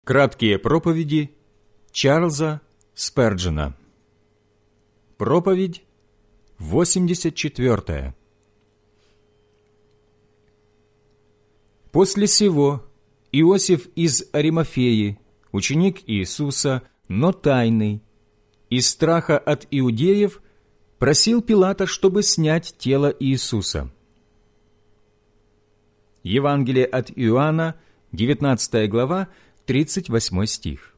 Краткие проповеди Чарльза Сперджена. Проповедь 84. После сего Иосиф из Аримафеи, ученик Иисуса, но тайный, из страха от иудеев, просил Пилата, чтобы снять тело Иисуса. Евангелие от Иоанна, 19 глава, 38 стих.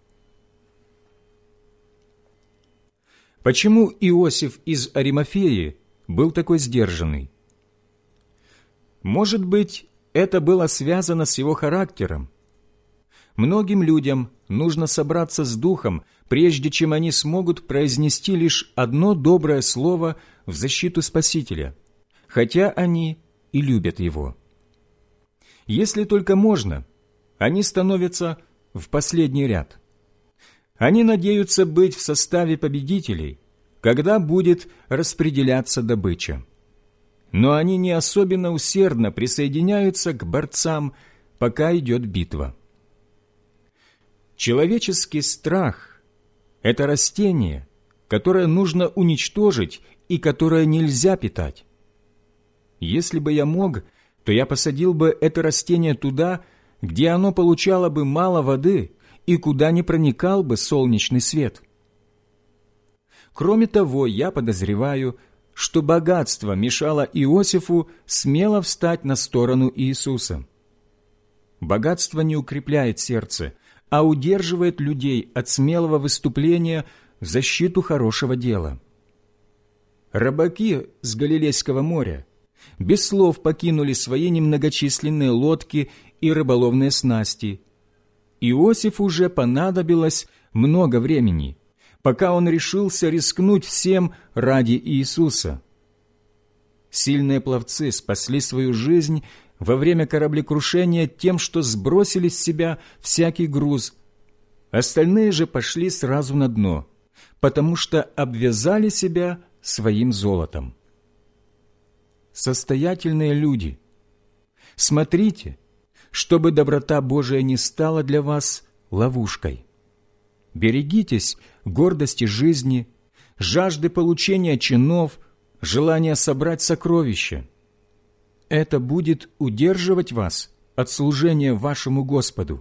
Почему Иосиф из Аримафеи был такой сдержанный? Может быть, это было связано с его характером. Многим людям нужно собраться с духом, прежде чем они смогут произнести лишь одно доброе слово в защиту Спасителя, хотя они и любят Его. Если только можно, они становятся в последний ряд. Они надеются быть в составе победителей, когда будет распределяться добыча. Но они не особенно усердно присоединяются к борцам, пока идет битва. Человеческий страх – это растение, которое нужно уничтожить и которое нельзя питать. Если бы я мог, то я посадил бы это растение туда, где оно получало бы мало воды и куда не проникал бы солнечный свет. Кроме того, я подозреваю, что богатство мешало Иосифу смело встать на сторону Иисуса. Богатство не укрепляет сердце, а удерживает людей от смелого выступления в защиту хорошего дела. Рыбаки с Галилейского моря без слов покинули свои немногочисленные лодки и рыболовные снасти. Иосифу же понадобилось много времени, пока он решился рискнуть всем ради Иисуса. Сильные пловцы спасли свою жизнь во время кораблекрушения тем, что сбросили с себя всякий груз. Остальные же пошли сразу на дно, потому что обвязали себя своим золотом. Состоятельные люди, смотрите, чтобы доброта Божия не стала для вас ловушкой. Берегитесь гордости жизни, жажды получения чинов, желания собрать сокровища. Это будет удерживать вас от служения вашему Господу.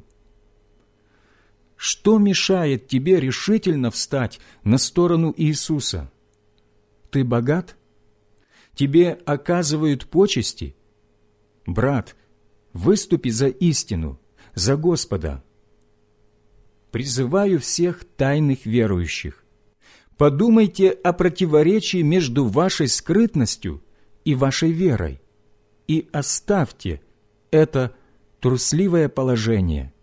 Что мешает тебе решительно встать на сторону Иисуса? Ты богат? Тебе оказывают почести? Брат, выступи за истину, за Господа. Призываю всех тайных верующих. Подумайте о противоречии между вашей скрытностью и вашей верой и оставьте это трусливое положение.